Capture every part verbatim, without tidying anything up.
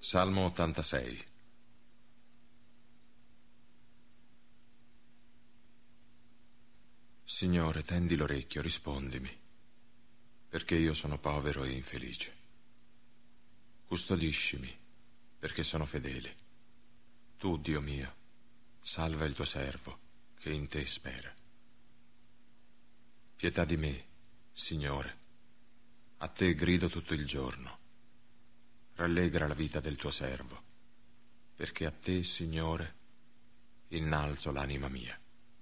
Salmo ottantasei. Signore, tendi l'orecchio, rispondimi, perché io sono povero e infelice. Custodiscimi, perché sono fedele. Tu, Dio mio, salva il tuo servo, che in te spera. Pietà di me, Signore, a te grido tutto il giorno. Rallegra la vita del tuo servo, perché a te, Signore, innalzo l'anima mia.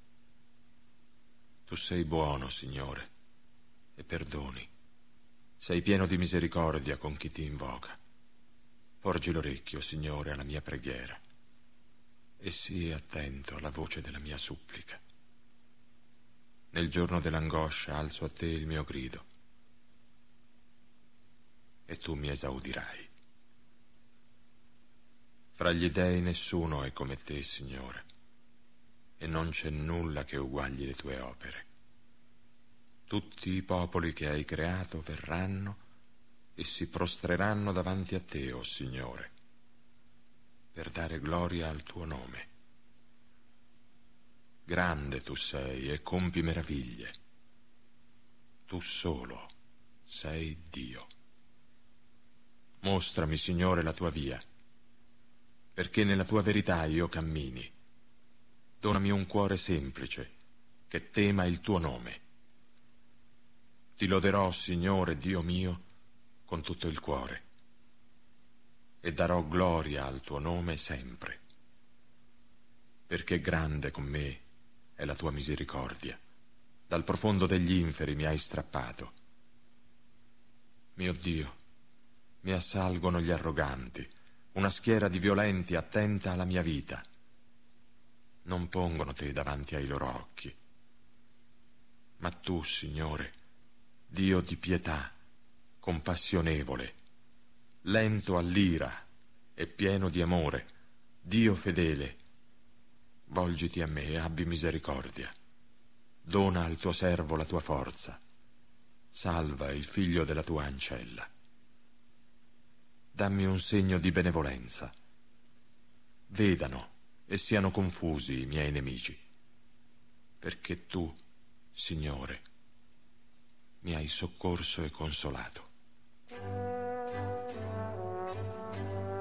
Tu sei buono, Signore, e perdoni. Sei pieno di misericordia con chi ti invoca. Porgi l'orecchio, Signore, alla mia preghiera e sii attento alla voce della mia supplica. Nel giorno dell'angoscia alzo a te il mio grido e tu mi esaudirai. Fra gli dei nessuno è come te, Signore, e non c'è nulla che uguagli le tue opere. Tutti i popoli che hai creato verranno e si prostreranno davanti a te, o Signore, per dare gloria al tuo nome. Grande tu sei e compi meraviglie. Tu solo sei Dio. Mostrami, Signore, la tua via, perché nella tua verità io cammini. Donami un cuore semplice, che tema il tuo nome. Ti loderò, Signore, Dio mio, con tutto il cuore, e darò gloria al tuo nome sempre, perché grande con me è la tua misericordia. Dal profondo degli inferi mi hai strappato. Mio Dio, mi assalgono gli arroganti, una schiera di violenti attenta alla mia vita. Non pongono te davanti ai loro occhi. Ma tu, Signore, Dio di pietà, compassionevole, lento all'ira e pieno di amore, Dio fedele, volgiti a me e abbi misericordia. Dona al tuo servo la tua forza. Salva il figlio della tua ancella. Dammi un segno di benevolenza. Vedano e siano confusi i miei nemici, perché tu, Signore, mi hai soccorso e consolato.